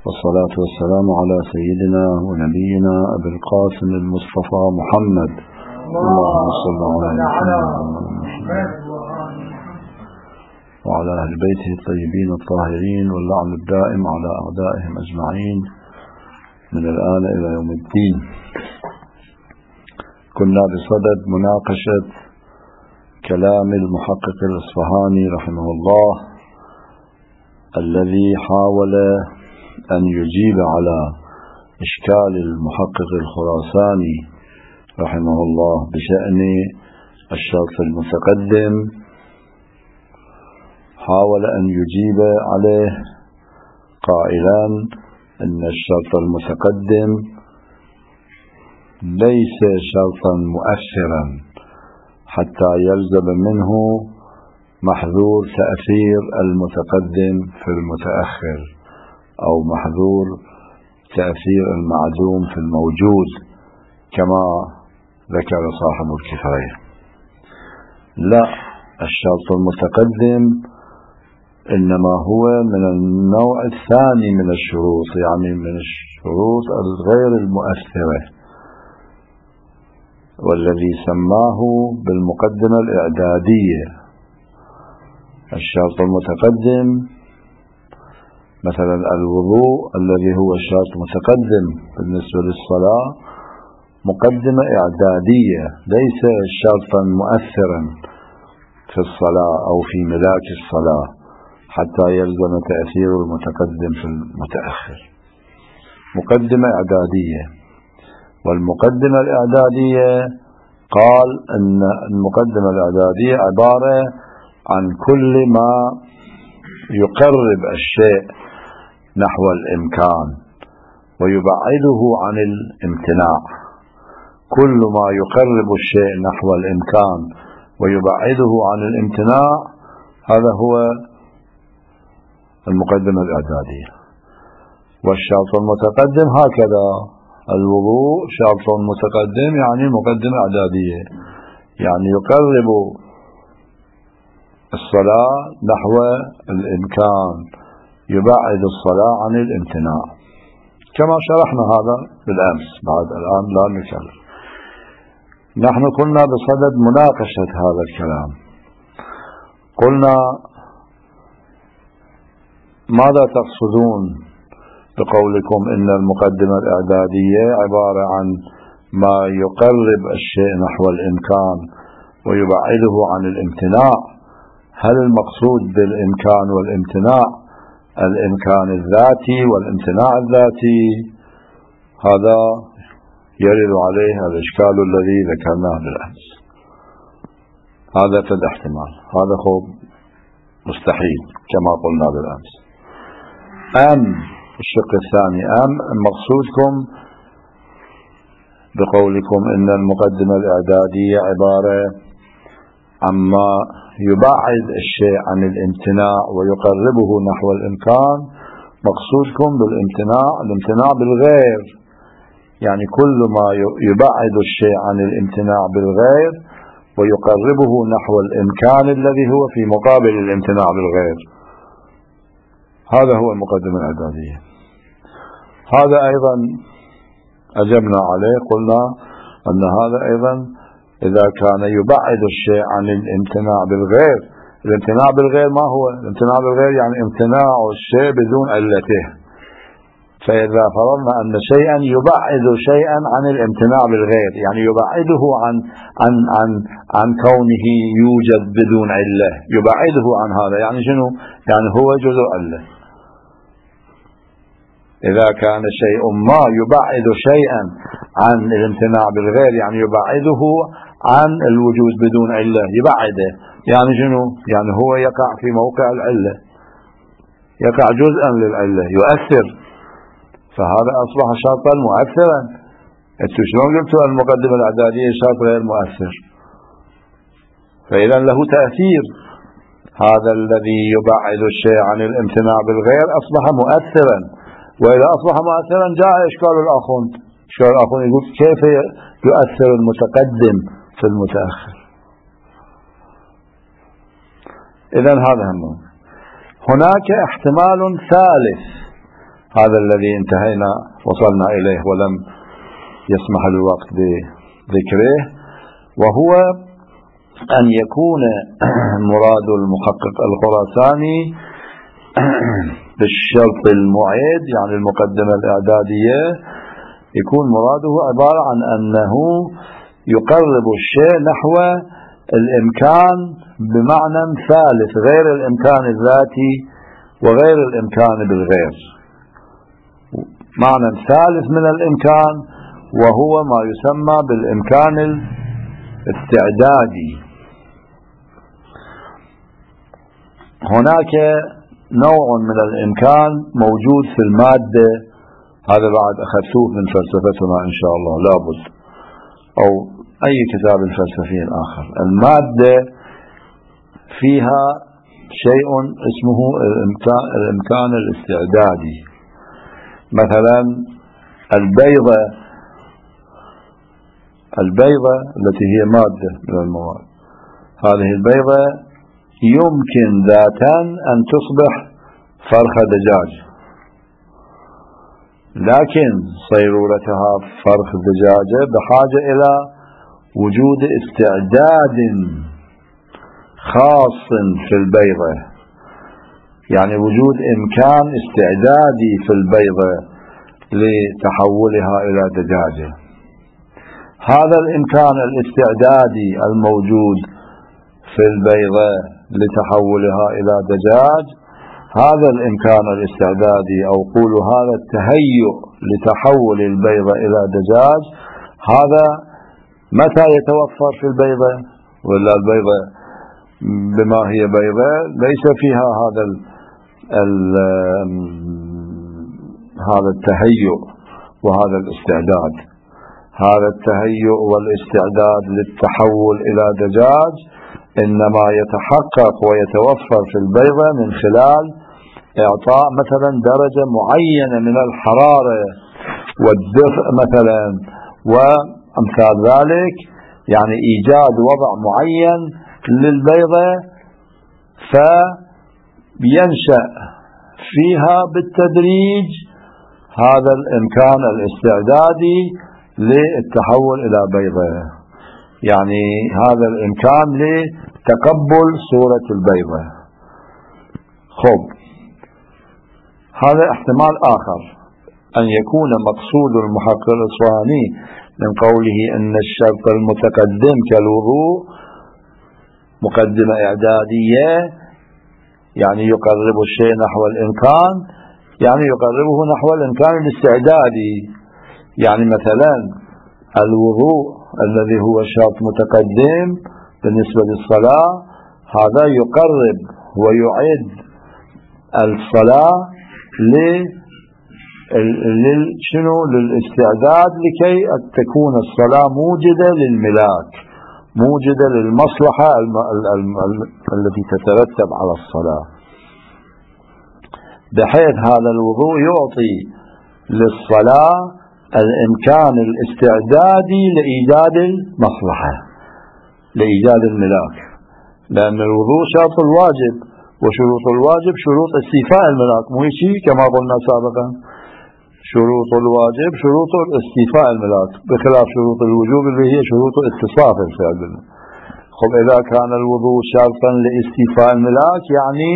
والصلاة والسلام على سيدنا ونبينا أبي القاسم المصطفى محمد اللهم صل على محمد وعلى أهل بيته الطيبين الطاهرين واللعن الدائم على أعدائهم أجمعين من الآن إلى يوم الدين. كنا بصدد مناقشة كلام المحقق الإصفهاني رحمه الله الذي حاول أن يجيب على إشكال المحقق الخراساني رحمه الله بشأن الشرط المتقدم. حاول أن يجيب عليه قائلا أن الشرط المتقدم ليس شرطا مؤثرا حتى يلزم منه محذور تأثير المتقدم في المتأخر أو محذور تأثير المعدوم في الموجود كما ذكر صاحب الكفاية. لا، الشرط المتقدم إنما هو من النوع الثاني من الشروط، يعني من الشروط الغير المؤثرة، والذي سماه بالمقدمة الإعدادية. الشرط المتقدم مثلا الوضوء الذي هو شرط متقدم بالنسبة للصلاة مقدمة إعدادية، ليس شرطا مؤثرا في الصلاة أو في ملاك الصلاة حتى يلزم تأثير المتقدم في المتأخر. مقدمة إعدادية، والمقدمة الإعدادية قال أن المقدمة الإعدادية عبارة عن كل ما يقرب الشيء نحو الإمكان ويبعده عن الامتناع. كل ما يقرب الشيء نحو الإمكان ويبعده عن الامتناع هذا هو المقدمة الإعدادية. والشرط المتقدم هكذا، الوضوء شرط متقدم يعني مقدمة إعدادية، يعني يقرب الصلاة نحو الإمكان، يبعد الصلاة عن الامتناع، كما شرحنا هذا بالأمس. بعد الآن لا نكرر. نحن كنا بصدد مناقشة هذا الكلام. قلنا ماذا تقصدون بقولكم إن المقدمة الإعدادية عبارة عن ما يقرب الشيء نحو الإمكان ويبعده عن الامتناع؟ هل المقصود بالإمكان والامتناع الإمكان الذاتي والامتناع الذاتي؟ هذا يرد عليه الإشكال الذي ذكرناه بالأمس. هذا في الاحتمال، هذا هو مستحيل كما قلنا بالأمس. أم الشق الثاني، أم مقصودكم بقولكم إن المقدمة الإعدادية عبارة عما يبعد الشيء عن الامتناع ويقربه نحو الإمكان، مقصودكم بالامتناع الامتناع بالغير، يعني كل ما يبعد الشيء عن الامتناع بالغير ويقربه نحو الإمكان الذي هو في مقابل الامتناع بالغير، هذا هو المقدمة الإعدادية. هذا أيضا أجبنا عليه، قلنا أن هذا أيضا إذا كان يبعد الشيء عن الامتناع بالغير. الامتناع بالغير ما هو؟ الامتناع بالغير يعني امتناع الشيء بدون علته. فإذا فرضنا أن شيئا يبعد شيئا عن الامتناع بالغير، يعني يبعده عن كونه يوجد بدون علة، يبعده عن هذا، يعني شنو؟ يعني هو جزء علة. إذا كان شيء ما يبعد شيئا عن الامتناع بالغير يعني يبعده عن الوجود بدون علة، يبعده، يعني شنو؟ يعني هو يقع في موقع العلة، يقع جزءا للعلة، يؤثر، فهذا أصبح شرطا مؤثرا. انتو شلون قلتوا المقدمة الإعدادية شرط غير مؤثر؟ فإذا له تأثير. هذا الذي يبعد الشيء عن الامتناع بالغير أصبح مؤثرا، وإذا أصبح مؤثرا جاء إشكال الآخوند. إشكال الآخوند يقول كيف يؤثر المتقدم في المتأخر؟ إذن هذا هم. هناك احتمال ثالث، هذا الذي انتهينا وصلنا إليه ولم يسمح الوقت بذكره، وهو أن يكون مراد المحقق الخراساني بالشرط المعيد، يعني المقدمة الإعدادية، يكون مراده عبارة عن أنه يقرب الشيء نحو الإمكان بمعنى ثالث غير الإمكان الذاتي وغير الإمكان بالغير، معنى ثالث من الإمكان، وهو ما يسمى بالإمكان الاستعدادي. هناك نوع من الإمكان موجود في المادة، هذا بعد أخذتوه من فلسفتنا إن شاء الله لابد، أو أي كتاب فلسفي آخر. المادة فيها شيء اسمه الإمكان الاستعدادي. مثلا البيضة التي هي مادة من المواد، هذه البيضة يمكن ذاتا أن تصبح فرخة دجاج، لكن صيرورتها فرخ دجاجة بحاجة إلى وجود استعداد خاص في البيضة، يعني وجود إمكان استعدادي في البيضة لتحولها إلى دجاجة. هذا الإمكان الاستعدادي الموجود في البيضة لتحولها إلى دجاج، هذا الإمكان الاستعدادي أو قولوا هذا التهيؤ لتحول البيضة إلى دجاج، هذا متى يتوفر في البيضة؟ ولا البيضة بما هي بيضة ليس فيها هذا التهيؤ وهذا الاستعداد. هذا التهيؤ والاستعداد للتحول إلى دجاج إنما يتحقق ويتوفر في البيضة من خلال إعطاء مثلا درجة معينة من الحرارة والدفء مثلا وأمثال ذلك، يعني إيجاد وضع معين للبيضة فينشأ فيها بالتدريج هذا الإمكان الاستعدادي للتحول إلى بيضة، يعني هذا الإمكان لتقبل صورة البيضة. خب، هذا احتمال آخر، أن يكون مقصود المحقق الإصفهاني من قوله أن الشرط المتقدم كالوضوء مقدمة إعدادية، يعني يقرب الشيء نحو الإمكان، يعني يقربه نحو الإمكان الاستعدادي. يعني مثلا الوضوء الذي هو شرط متقدم بالنسبة للصلاة، هذا يقرب ويعد الصلاة للاستعداد لكي تكون الصلاة موجدة للملاك، موجدة للمصلحة التي تترتب على الصلاة، بحيث هذا الوضوء يعطي للصلاة الإمكان الاستعدادي لإيجاد المصلحة، لإيجاد الملاك، لأن الوضوء شرط الواجب، وشروط الواجب شروط استيفاء الملاك، مو شيء كما قلنا سابقا، شروط الواجب شروط استيفاء الملاك بخلاف شروط الوجوب اللي هي شروط اتصاف الفعل. خب، إذا كان الوضوء شرطا لاستيفاء الملاك، يعني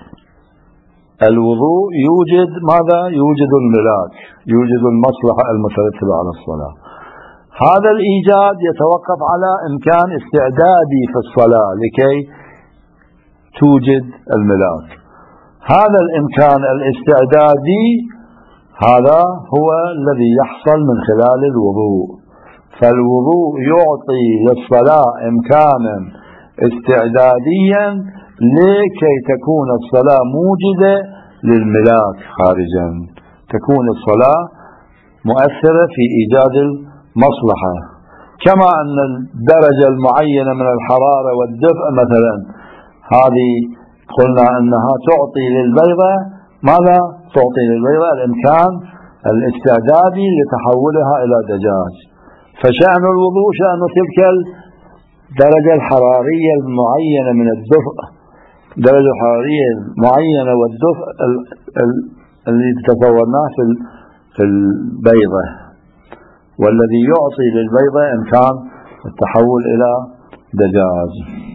الوضوء يوجد ماذا؟ يوجد الملاك، يوجد المصلحة المترتبة على الصلاة. هذا الإيجاد يتوقف على إمكان استعدادي في الصلاة لكي توجد الملاك. هذا الإمكان الاستعدادي هذا هو الذي يحصل من خلال الوضوء، فالوضوء يعطي للصلاة إمكانا استعداديا لكي تكون الصلاة موجدة للملاك خارجا، تكون الصلاة مؤثرة في إيجاد المصلحة. كما أن الدرجة المعينة من الحرارة والدفء مثلا، هذه قلنا أنها تعطي للبيضة ماذا؟ تعطي للبيضة الإمكان الاستعدادي لتحولها إلى دجاج. فشأن الوضوء شأن تلك الدرجة الحرارية المعينة من الدفء، درجة حرارية معينة والدفء الذي تصورناه في البيضة، والذي يعطي للبيضة إمكان التحول إلى دجاج.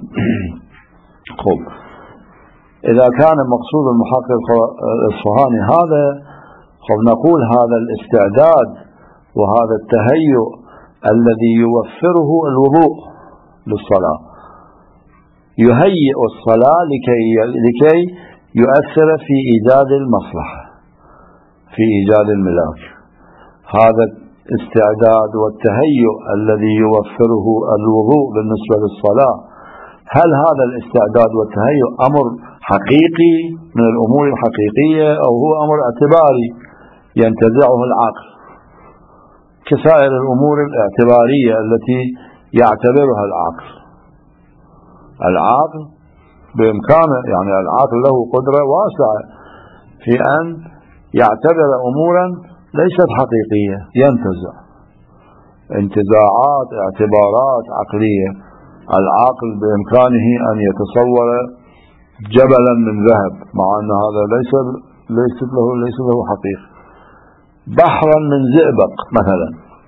إذا كان مقصود المحقق الإصفهاني هذا، نقول هذا الاستعداد وهذا التهيؤ الذي يوفره الوضوء للصلاة يهيئ الصلاة لكي يؤثر في إيجاد المصلحة، في إيجاد الملاك. هذا الاستعداد والتهيؤ الذي يوفره الوضوء بالنسبة للصلاة، هل هذا الاستعداد والتهيؤ أمر حقيقي من الأمور الحقيقية أو هو أمر اعتباري ينتزعه العقل كسائر الأمور الاعتبارية التي يعتبرها العقل؟ العقل بإمكانه، يعني العقل له قدرة واسعة في أن يعتبر أمورا ليست حقيقية، ينتزع انتزاعات اعتبارات عقلية. العقل بإمكانه أن يتصور جبلا من ذهب مع أن هذا ليس له حقيقة، بحرا من زئبق مثلا،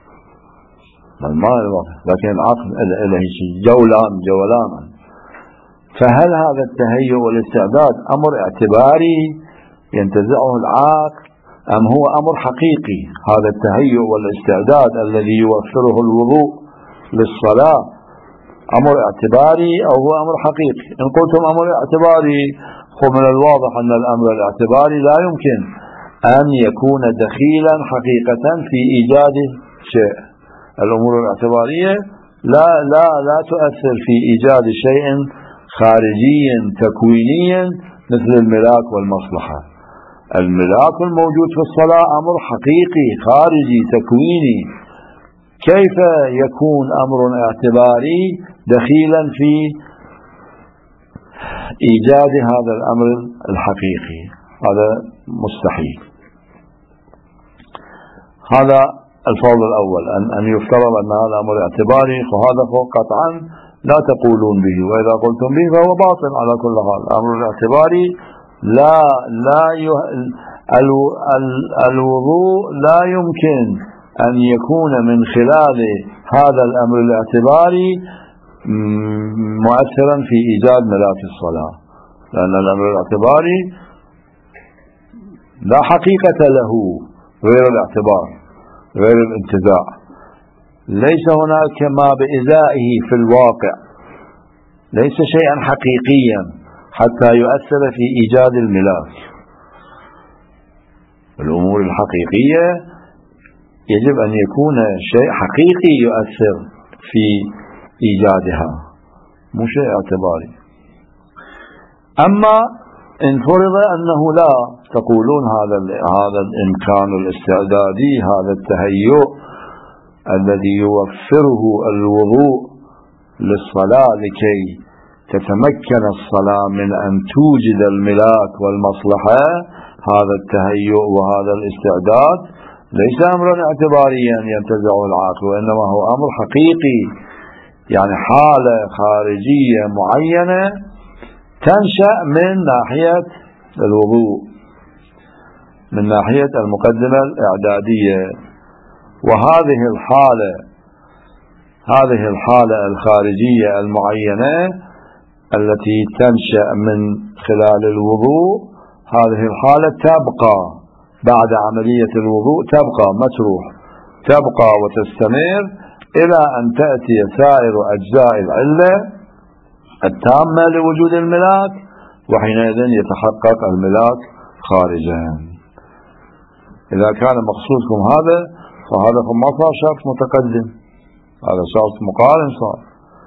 لكن العقل له شيء جولان. فهل هذا التهيؤ والاستعداد أمر اعتباري ينتزعه العقل أم هو أمر حقيقي؟ هذا التهيؤ والاستعداد الذي يوفره الوضوء للصلاة أمر اعتباري أو هو أمر حقيقي؟ إن قلتم أمر اعتباري، من الواضح أن الأمر الاعتباري لا يمكن أن يكون دخيلا حقيقة في إيجاد شيء. الأمور الاعتبارية لا تؤثر في إيجاد شيء خارجي تكويني مثل الملاك والمصلحة. الملاك الموجود في الصلاة أمر حقيقي خارجي تكويني، كيف يكون أمر اعتباري دخيلا في إيجاد هذا الأمر الحقيقي؟ هذا مستحيل. هذا الفرض الأول، أن يفترض أن هذا أمر اعتباري، فهذا قطعا لا تقولون به، وإذا قلتم به فهو باطل. على كل حال الأمر الاعتباري الوضوء لا يمكن أن يكون من خلال هذا الأمر الاعتباري مؤثرا في إيجاد ملاك الصلاة، لأن الأمر الاعتباري لا حقيقة له غير الاعتبار، غير الانتزاع. ليس هناك ما بإزائه في الواقع، ليس شيئا حقيقيا حتى يؤثر في إيجاد الملاك. الأمور الحقيقية يجب أن يكون شيء حقيقي يؤثر في إيجادها، مو شيء اعتباري. أما إن فرض أنه لا، تقولون هذا الإمكان الاستعدادي، هذا التهيؤ الذي يوفره الوضوء للصلاة لكي تتمكن الصلاة من أن توجد الملاك والمصلحة، هذا التهيؤ وهذا الاستعداد ليس أمرا اعتباريا ينتزعه العقل، وإنما هو أمر حقيقي، يعني حالة خارجية معينة تنشأ من ناحية الوضوء، من ناحية المقدمة الإعدادية. وهذه الحالة الخارجية المعينة التي تنشأ من خلال الوضوء، هذه الحالة تبقى بعد عملية الوضوء، تبقى ما تروح، تبقى وتستمر إلى أن تأتي سائر أجزاء العلة التامة لوجود الملاك، وحينئذ يتحقق الملاك خارجا. إذا كان مقصودكم هذا، فهذا ما صار شرط متقدم، هذا شرط مقارن صار.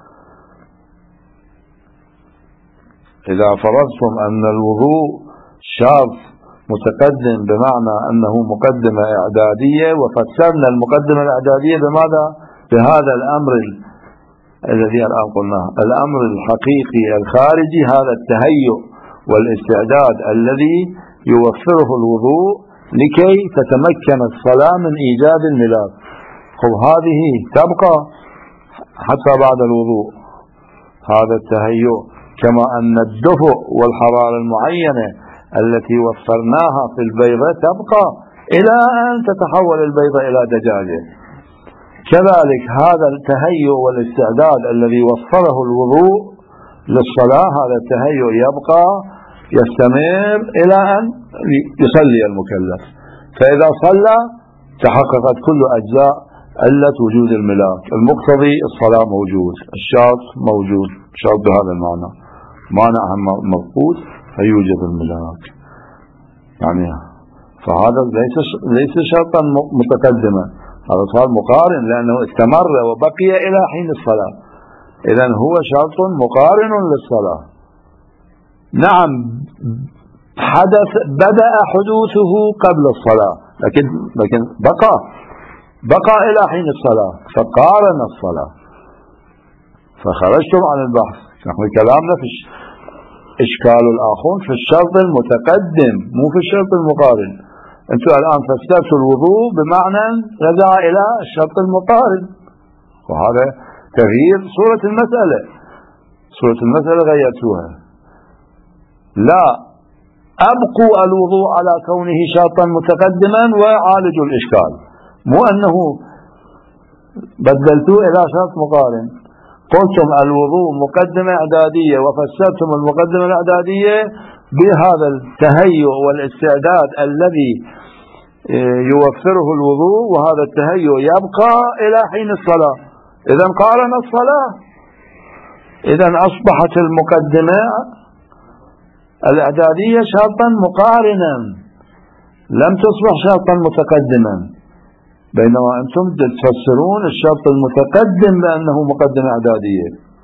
إذا فرضتم أن الوضوء شرط متقدم بمعنى أنه مقدمة إعدادية، وفسرنا المقدمة الإعدادية بماذا؟ بهذا الأمر الذي الآن قلناه، الأمر الحقيقي الخارجي، هذا التهيؤ والاستعداد الذي يوفره الوضوء لكي تتمكن الصلاة من إيجاد الملاك. هذه تبقى حتى بعد الوضوء، هذا التهيؤ، كما أن الدفء والحرارة المعينة التي وفرناها في البيضة تبقى إلى أن تتحول البيضة إلى دجاجة. كذلك هذا التهيؤ والاستعداد الذي وفره الوضوء للصلاة، هذا التهيؤ يبقى يستمر إلى أن يصلي المكلف. فإذا صلى تحققت كل أجزاء علة وجود الملاك، المقتضي الصلاة موجود، الشرط موجود، شرط بهذا المعنى، مانعها مفقود فيوجد الملاك. يعني فهذا ليس شرطا متقدما، هذا صار مقارن لأنه استمر وبقي إلى حين الصلاة، إذن هو شرط مقارن للصلاة. نعم بدأ حدوثه قبل الصلاة، لكن بقى إلى حين الصلاة فقارن الصلاة. فخرجتم عن البحث، نحن كلامنا في إشكال الآخر في الشرط المتقدم مو في الشرط المقارن. أنتم الآن فسرتوا الوضوء بمعنى رجع إلى الشرط المقارن، وهذا تغيير صورة المسألة. صورة المسألة غيرتوها. لا، أبقوا الوضوء على كونه شرطا متقدما وعالجوا الإشكال، مو أنه بدلتوه إلى شرط مقارن. قلتم الوضوء مقدمة إعدادية وفسرتم المقدمة الإعدادية بهذا التهيؤ والاستعداد الذي يوفره الوضوء، وهذا التهيؤ يبقى إلى حين الصلاة. إذن قارن الصلاة، إذن أصبحت المقدمة الإعدادية شرطا مقارنا، لم تصبح شرطا متقدما، بينما أنتم تفسرون الشرط المتقدم بأنه مقدمة إعدادية.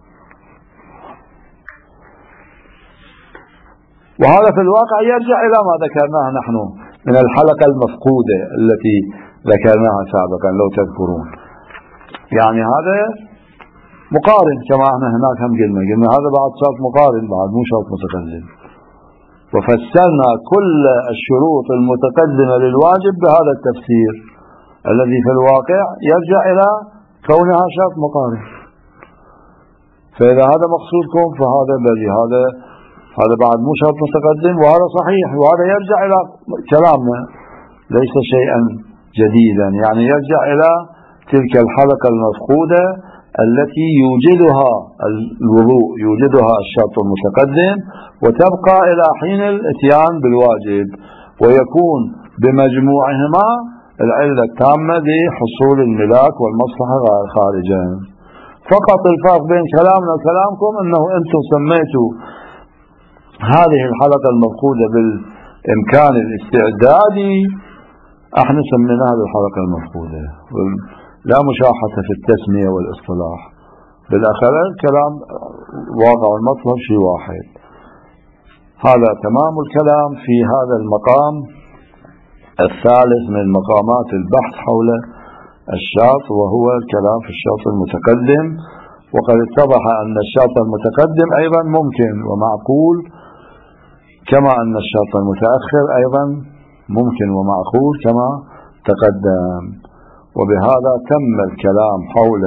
وهذا في الواقع يرجع إلى ما ذكرناه نحن من الحلقة المفقودة التي ذكرناها سابقا لو تذكرون. يعني هذا مقارن كما احنا هناك هم قلنا هذا بعد شرط مقارن، بعد مو شرط متقدم. وفسرنا كل الشروط المتقدمة للواجب بهذا التفسير الذي في الواقع يرجع إلى كونها شرط مقارن. فإذا هذا مقصودكم فهذا بلي، هذا بعد مو شرط متقدم، وهذا صحيح، وهذا يرجع إلى كلامنا ليس شيئا جديدا، يعني يرجع إلى تلك الحلقة المفقودة التي يوجدها الوضوء، يوجدها الشرط المتقدم، وتبقى إلى حين الاتيان بالواجب، ويكون بمجموعهما العلة التامة لحصول الملاك والمصلحة خارجا. فقط الفرق بين كلامنا وكلامكم أنه أنتم سميتوا هذه الحلقة المفقودة بالإمكان الاستعدادي، احنا سميناها بالحلقة المفقودة، لا مشاحة في التسمية والاصطلاح، بالآخر الكلام واقع المطلب شيء واحد. هذا تمام الكلام في هذا المقام الثالث من مقامات البحث حول الشرط، وهو الكلام في الشرط المتقدم. وقد اتضح أن الشرط المتقدم أيضا ممكن ومعقول، كما أن الشرط المتأخر أيضا ممكن ومعقول كما تقدم. وبهذا تم الكلام حول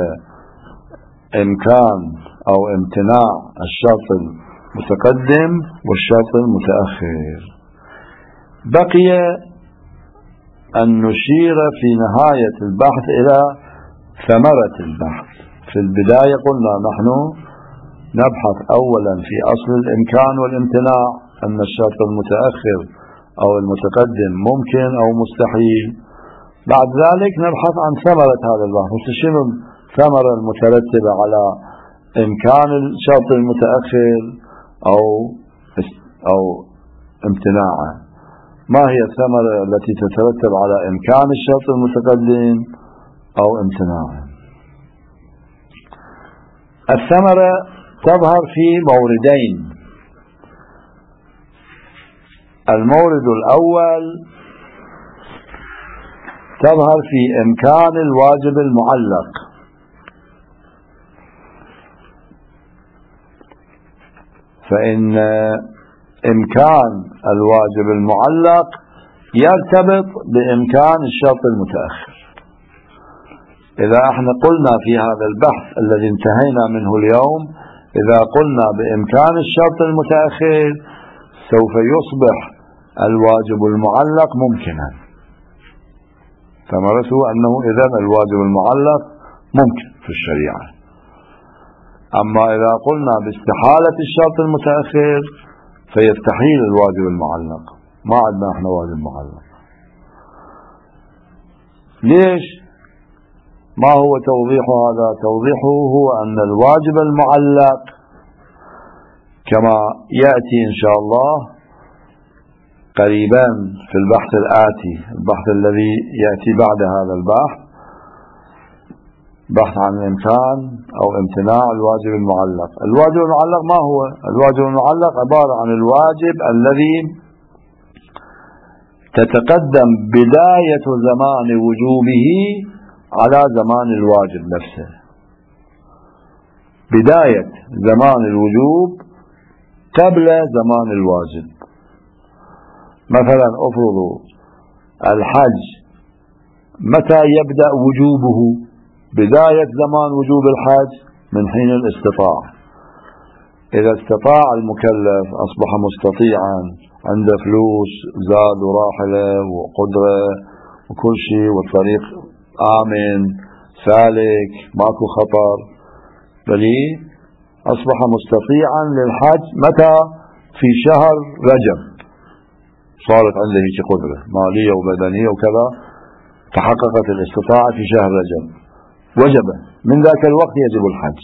إمكان أو امتناع الشرط المتقدم والشرط المتأخر. بقي أن نشير في نهاية البحث إلى ثمرة البحث. في البداية قلنا نحن نبحث أولا في أصل الإمكان والامتناع، أن الشرط المتأخر أو المتقدم ممكن أو مستحيل. بعد ذلك نبحث عن ثمرة هذا البحث، شنو الثمرة المترتبة على إمكان الشرط المتأخر أو امتناعه. ما هي الثمرة التي تترتب على إمكان الشرط المتقدم أو امتناعه؟ الثمرة تظهر في موردين. المورد الأول تظهر في إمكان الواجب المعلق. فإن إمكان الواجب المعلق يرتبط بإمكان الشرط المتأخر. إذا احنا قلنا في هذا البحث الذي انتهينا منه اليوم، إذا قلنا بإمكان الشرط المتأخر سوف يصبح الواجب المعلق ممكنا، ثمرته أنه إذن الواجب المعلق ممكن في الشريعة. أما إذا قلنا باستحالة الشرط المتأخر فيستحيل الواجب المعلق، ما عندنا احنا واجب معلق. ليش؟ ما هو توضيح هذا؟ توضيحه هو أن الواجب المعلق كما يأتي إن شاء الله قريبا في البحث الآتي، البحث الذي يأتي بعد هذا البحث، بحث عن إمكان أو امتناع الواجب المعلق. الواجب المعلق ما هو؟ الواجب المعلق عبارة عن الواجب الذي تتقدم بداية زمان وجوبه على زمان الواجب نفسه. بداية زمان الوجوب قبل زمان الواجب. مثلا افرضوا الحج متى يبدأ وجوبه؟ بداية زمان وجوب الحج من حين الاستطاعة. إذا استطاع المكلف أصبح مستطيعا، عنده فلوس، زاد وراحلة وقدرة وكل شيء، والطريق آمن سالك ماكو خطر، بل أصبح مستطيعا للحج متى؟ في شهر رجب، صارت عنده هيك قدرة مالية وبدنية وكذا، تحققت الاستطاعة في شهر رجب، وجب من ذاك الوقت يجب الحج.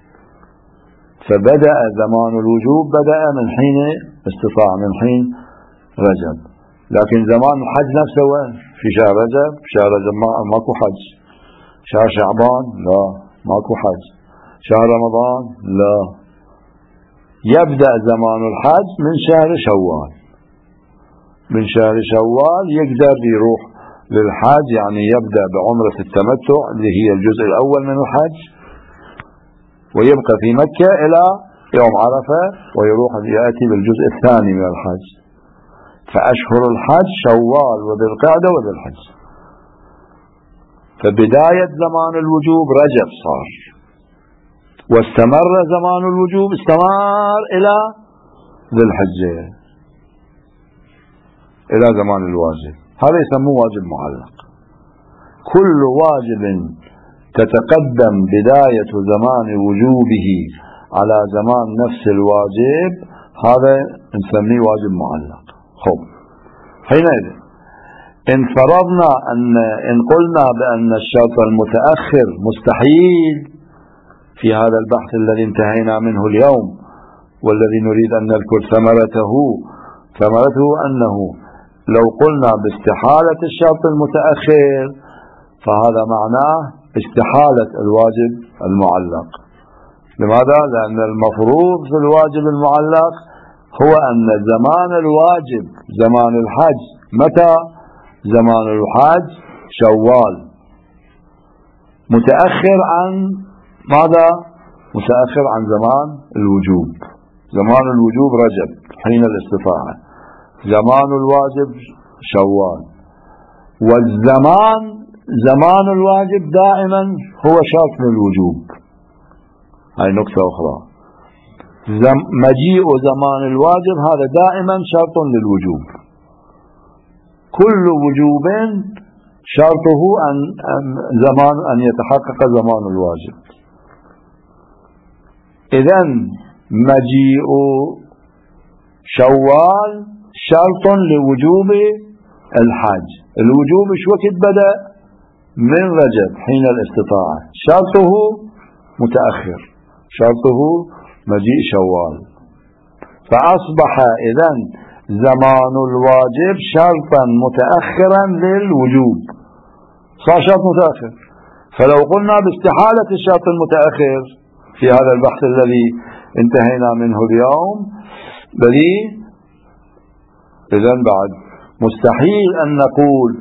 فبدأ زمان الوجوب بدأ من حين استطاع، من حين رجب. لكن زمان الحج نفسه وين؟ في شهر رجب. شهر رجب ماكو حج. شهر شعبان لا ماكو حج. شهر رمضان لا. يبدأ زمان الحج من شهر شوال. من شهر شوال يقدر يروح للحج، يعني يبدأ بعمرة التمتع اللي هي الجزء الأول من الحج، ويبقى في مكة إلى يوم عرفة، ويروح يأتي بالجزء الثاني من الحج. فأشهر الحج شوال وذي القعدة وذي الحج. فبداية زمان الوجوب رجب صار، واستمر زمان الوجوب استمر إلى ذي الحجة، إلى زمان الواجب. هذا يسموه واجب معلق. كل واجب تتقدم بداية زمان وجوبه على زمان نفس الواجب هذا نسميه واجب معلق. خب، حينئذ إن فرضنا إن قلنا بأن الشرط المتأخر مستحيل في هذا البحث الذي انتهينا منه اليوم، والذي نريد أن نذكر ثمرته أنه لو قلنا باستحالة الشرط المتأخر فهذا معناه استحالة الواجب المعلق. لماذا؟ لأن المفروض في الواجب المعلق هو أن زمان الواجب زمان الحج متى؟ زمان الحج شوال، متأخر عن ماذا؟ متأخر عن زمان الوجوب. زمان الوجوب رجب حين الاستطاعة، زمان الواجب شوال. والزمان زمان الواجب دائما هو شرط للوجوب. هاي نقطة أخرى، مجيء زمان الواجب هذا دائما شرط للوجوب. كل وجوب شرطه أن يتحقق زمان الواجب. إذن مجيء شوال شرط لوجوب الحج. الوجوب شو وقت بدأ؟ من رجب حين الاستطاعة، شرطه متأخر، شرطه مجيء شوال. فأصبح إذن زمان الواجب شرطا متأخرا للوجوب، صار شرط متأخر. فلو قلنا باستحالة الشرط المتأخر في هذا البحث الذي انتهينا منه اليوم، بلي إذن بعد مستحيل أن نقول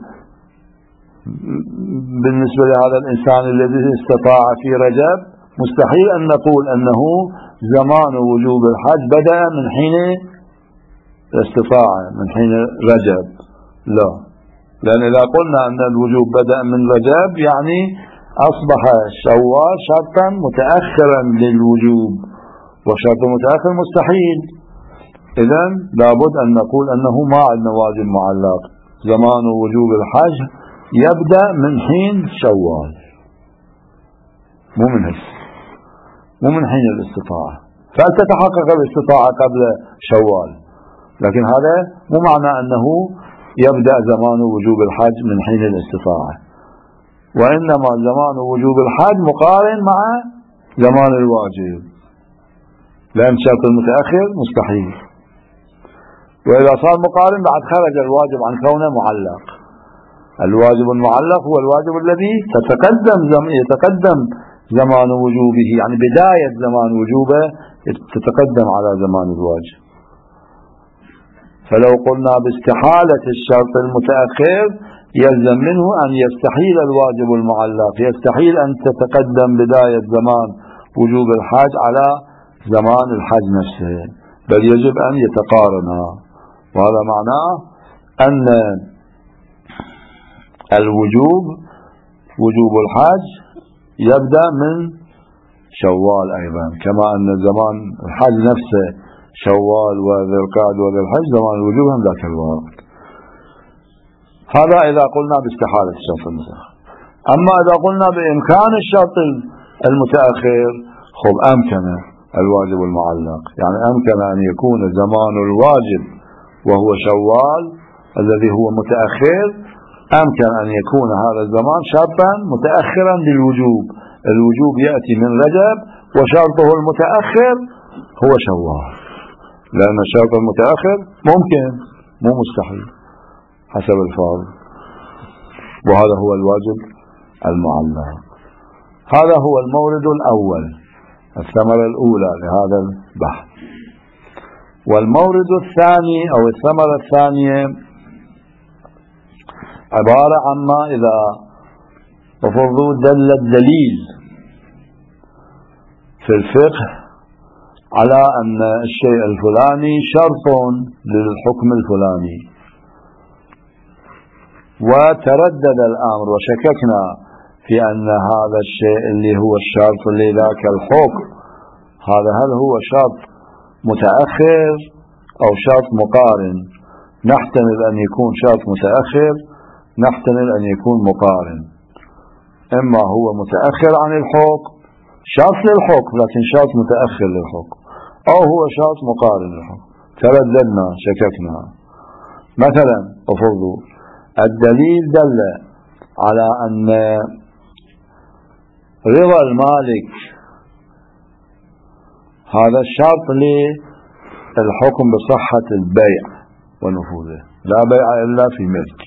بالنسبة لهذا الإنسان الذي استطاع في رجب، مستحيل أن نقول أنه زمان وجوب الحج بدأ من حين الاستطاعة، من حين رجب. لا، لأن إذا قلنا أن الوجوب بدأ من رجب يعني أصبح شوال شرطا متأخرا للوجوب، وشرط متأخر مستحيل. إذن لابد أن نقول أنه ما عندنا واجب معلق. زمان وجوب الحج يبدأ من حين شوال، مو من حين الاستطاعة. فلتتحقق الاستطاعة قبل شوال، لكن هذا مو معنى أنه يبدأ زمان وجوب الحج من حين الاستطاعة، وإنما زمان وجوب الحج مقارن مع زمان الواجب، لأن شرط المتأخر مستحيل. وإذا صار مقارن بعد خرج الواجب عن كونه معلق. الواجب المعلق هو الواجب الذي يتقدم زمان وجوبه، يعني بداية زمان وجوبه تتقدم على زمان الواجب. فلو قلنا باستحالة الشرط المتأخر يلزم منه أن يستحيل الواجب المعلق، يستحيل أن تتقدم بداية زمان وجوب الحج على زمان الحج نفسه، بل يجب أن يتقارنا. وهذا معناه أن وجوب الحج يبدأ من شوال أيضا، كما أن زمان الحج نفسه شوال وذي القعدة وذي الحج زمان الوجوب هم ذاك الوقت. هذا إذا قلنا باستحالة الشرط المتأخر. أما إذا قلنا بإمكان الشرط المتأخر، خب أمكن الواجب المعلق، يعني أمكن أن يكون زمان الواجب وهو شوال الذي هو متأخر، أمكن أن يكون هذا الزمان شرطا متأخرا للوجوب. الوجوب يأتي من رجب وشرطه المتأخر هو شوال، لأن الشرط المتأخر ممكن مو مستحيل حسب الفاظ، وهذا هو الواجب المعلق. هذا هو المورد الأول، الثمرة الأولى لهذا البحث. والمورد الثاني أو الثمرة الثانية عبارة عما إذا فرضوا دل الدليل في الفقه على أن الشيء الفلاني شرط للحكم الفلاني، وتردد الأمر وشككنا في أن هذا الشيء اللي هو الشرط لذاك الحكم هذا هل هو شرط متأخر أو شرط مقارن. نحتمل أن يكون شرط متأخر، نحتمل أن يكون مقارن. إما هو متأخر عن الحكم شرط للحكم لكن شرط متأخر للحكم، أو هو شرط مقارن للحكم. ترددنا شككنا. مثلا أفرضوا الدليل دل على أن رضا المالك هذا الشرط للحكم بصحة البيع ونفوذه، لا بيع إلا في ملك.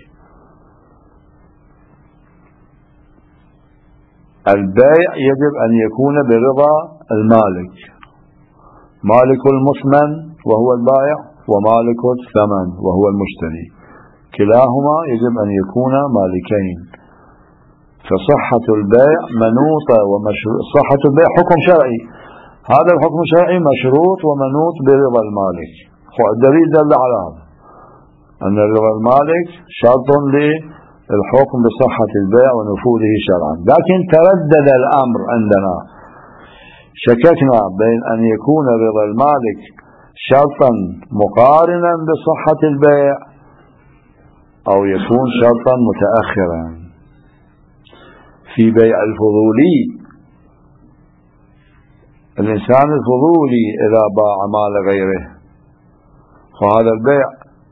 البيع يجب أن يكون برضا المالك، مالك المثمن وهو البائع ومالك الثمن وهو المشتري، كلاهما يجب أن يكون مالكين. فصحة البيع منوطة صحة البيع حكم شرعي، هذا الحكم الشرعي مشروط ومنوط برضا المالك. الدليل دل على هذا أن رضا المالك شرط للحكم بصحة البيع ونفوذه شرعا. لكن تردد الأمر عندنا، شككنا بين أن يكون رضا المالك شرطا مقارنا بصحة البيع أو يكون شرطا متأخرا. في بيع الفضولي الإنسان الفضولي إذا باع مال غيره فهذا البيع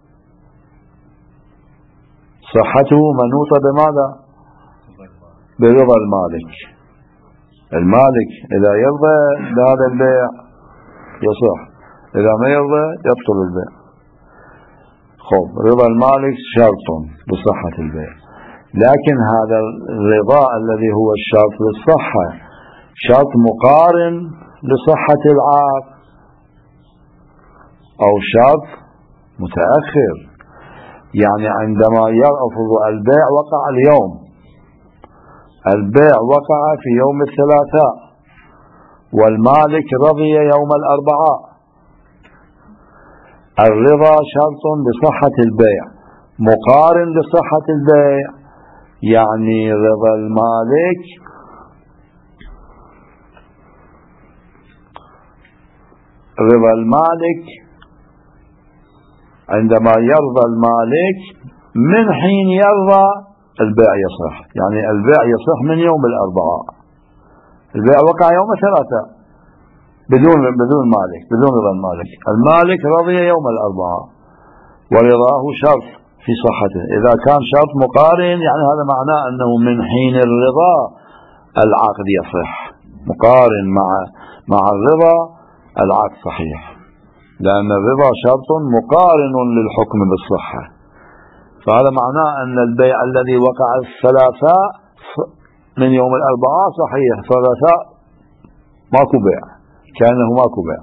صحته منوطة بماذا؟ برضا المالك. المالك إذا يرضى بهذا البيع يصح، إذا ما يرضى يبطل البيع. خب رضا المالك شرط بصحة البيع، لكن هذا الرضا الذي هو الشرط للصحة شرط مقارن لصحة العقد أو شرط متأخر. يعني عندما يرفض البيع وقع اليوم، البيع وقع في يوم الثلاثاء والمالك رضي يوم الأربعاء، الرضا شرط بصحة البيع مقارن لصحة البيع، يعني رضا المالك عندما يرضى المالك من حين يرضى البيع يصح. يعني البيع يصح من يوم الأربعاء. البيع وقع يوم الثلاثاء بدون مالك، بدون رضا المالك. المالك رضي يوم الأربعاء ورضاه شرط في صحته. إذا كان شرط مقارن يعني هذا معناه أنه من حين الرضا العقد يصح. مقارن مع الرضا العقد صحيح، لأن الرضا شرط مقارن للحكم بالصحة. فهذا معناه أن البيع الذي وقع الثلاثاء من يوم الأربعاء صحيح، الثلاثاء ماكو بيع، كأنه ماكو بيع.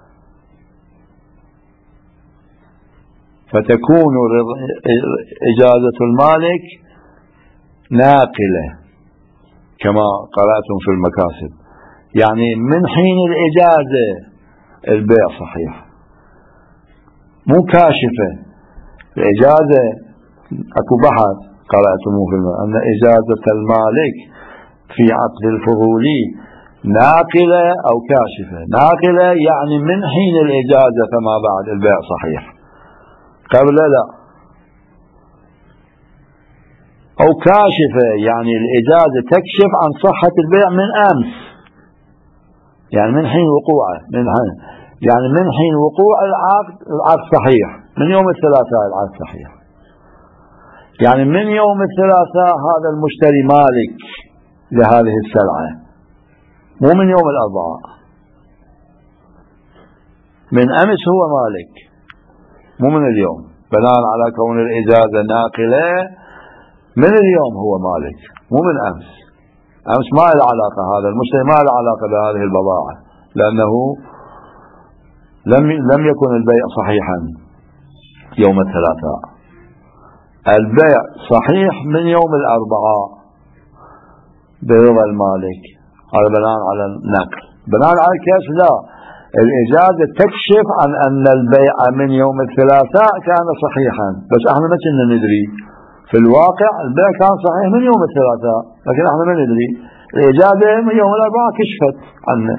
فتكون إجازة المالك ناقلة كما قرأتم في المكاسب، يعني من حين الإجازة البيع صحيح، مو كاشفة. الإجازة أكو بحث قرأتموه في أن إجازة المالك في عقد الفضولي ناقلة أو كاشفة. ناقلة يعني من حين الإجازة فما بعد البيع صحيح، قبل لا. أو كاشفة يعني الإجازة تكشف عن صحة البيع من أمس، يعني من حين وقوعه، يعني من حين وقوع العقد صحيح، من يوم الثلاثاء العقد صحيح. يعني من يوم الثلاثاء هذا المشتري مالك لهذه السلعة، مو من يوم الأربعاء. من أمس هو مالك، مو من اليوم، بناء على كون الإجازة ناقلة. من اليوم هو مالك، مو من أمس. أمس ما له علاقة، هذا المشتري ما له علاقة بهذه البضاعة، لأنه لم يكن البيع صحيحا يوم الثلاثاء. البيع صحيح من يوم الأربعاء برضا المالك. هذا بناء على النقل. بناء على الكاش لا، الإجازة تكشف عن أن البيع من يوم الثلاثاء كان صحيحا، بس احنا ما كنا ندري. في الواقع البيع كان صحيح من يوم الثلاثاء، لكن احنا ما ندري. الإجازة من يوم الأربعاء كشفت عنه.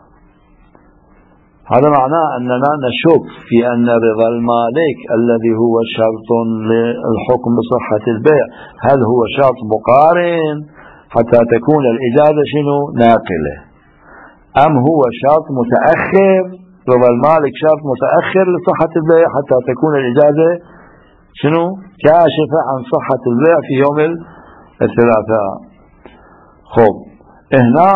هذا معناه أننا نشك في أن رضا المالك الذي هو شرط للحكم بصحة البيع، هل هو شرط مقارن حتى تكون الإجازة شنو ناقلة، أم هو شرط متأخر؟ رضا المالك شرط متأخر لصحة البيع حتى تكون الإجازة شنو كاشفة عن صحة البيع في يوم الثلاثاء. خب، هنا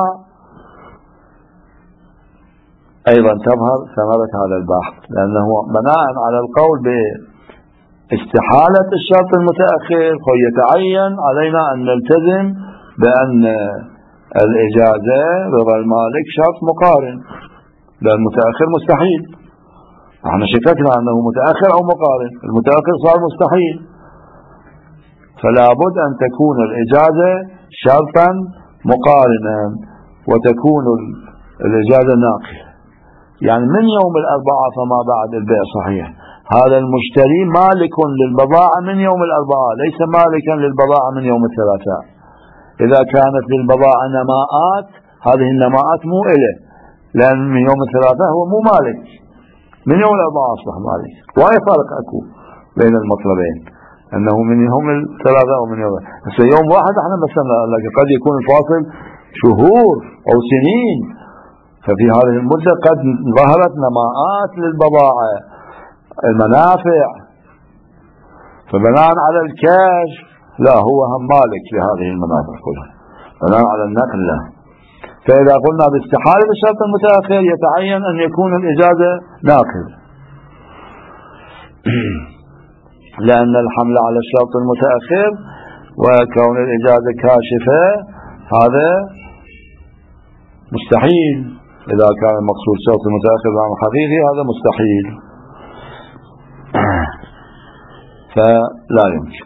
أيضا تظهر ثمرة هذا البحث، لأنه بناء على القول باستحالة الشرط المتأخر يتعين علينا أن نلتزم بأن الإجازة رضا المالك شرط مقارن، لأن المتأخر مستحيل. احنا شككنا أنه متأخر أو مقارن، المتأخر صار مستحيل. فلا بد أن تكون الإجازة شرطا مقارنا وتكون الإجازة ناقلة، يعني من يوم الأربعاء فما بعد البيع صحيح. هذا المشتري مالك للبضاعة من يوم الأربعاء، ليس مالكا للبضاعة من يوم الثلاثاء. إذا كانت للبضاعة نماءات، هذه النماءات مو إله، لأن من يوم الثلاثاء هو مو مالك، من يوم الأربعاء أصبح مالك. وأي فرق أكو بين المطلبين، أنه من يوم الثلاثاء ومن يوم يوم واحد احنا مثلا، لكن قد يكون الفاصل شهور أو سنين. ففي هذه المدة قد ظهرت نماءات للبضاعة، المنافع. فبناء على الكشف لا، هو هم مالك لهذه المنافع كلها، بناء على النقل لا. فإذا قلنا باستحالة الشرط المتأخر يتعين أن يكون الإجازة ناقل، لأن الحمل على الشرط المتأخر وكون الإجازة كاشفة هذا مستحيل. إذا كان المقصود شرط المتأخر معنى حقيقي هذا مستحيل، فلا يمكن.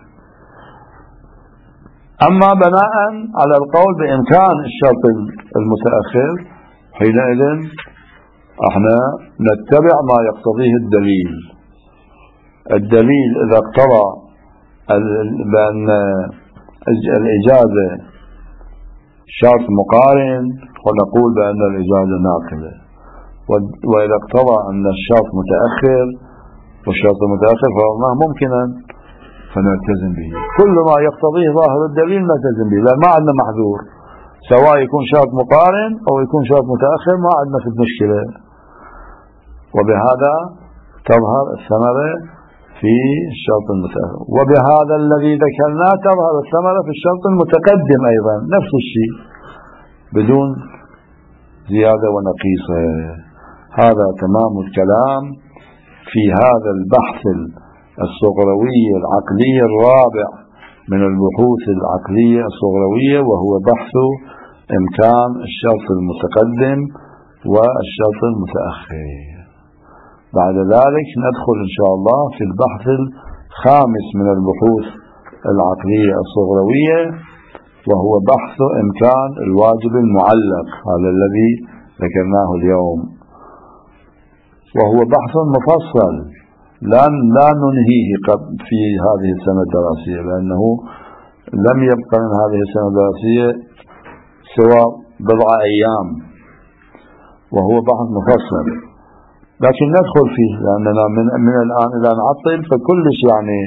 أما بناء على القول بإمكان الشرط المتأخر، حينئذ احنا نتبع ما يقتضيه الدليل. الدليل إذا اقتضى بأن الإجازة شرط مقارن ونقول بأن الإجازة ناقلة، وإذا اقتضى أن الشرط متأخر والشرط المتأخر فرضناه ممكنا فنلتزم به. كل ما يقتضيه ظاهر الدليل نلتزم به، لأن ما عندنا محذور، سواء يكون شرط مقارن أو يكون شرط متأخر ما عندنا في المشكلة. وبهذا تظهر الثمرة في الشرط المتأخر، وبهذا الذي ذكرناه تظهر الثمرة في الشرط المتقدم أيضا نفس الشيء بدون زيادة ونقيصة. هذا تمام الكلام في هذا البحث الصغروي العقلي الرابع من البحوث العقلية الصغروية، وهو بحث إمكان الشرط المتقدم والشرط المتأخر. بعد ذلك ندخل إن شاء الله في البحث الخامس من البحوث العقلية الصغروية، وهو بحث إمكان الواجب المعلق، هذا الذي ذكرناه اليوم، وهو بحث مفصل لا ننهيه في هذه السنة الدراسية، لأنه لم يبقى من هذه السنة الدراسية سوى بضع أيام، وهو بحث مفصل، لكن ندخل فيه لأننا من الآن إلى نعطل فكلش يعني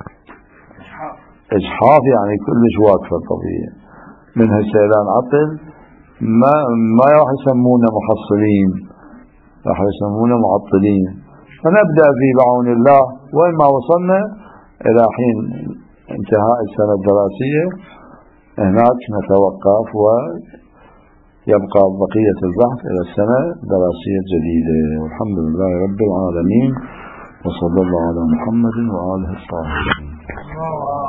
إجحاف، يعني كلش واقفة القضية. من هسه إلى نعطل ما راح يسمونا محصلين، راح يسمونا معطلين. فنبدأ في بعون الله، وين ما وصلنا إلى حين انتهاء السنة الدراسية هناك نتوقف ويبقى بقية البحث إلى السنة الدراسية الجديدة. والحمد لله رب العالمين، وصلى الله على محمد وآله الطاهرين.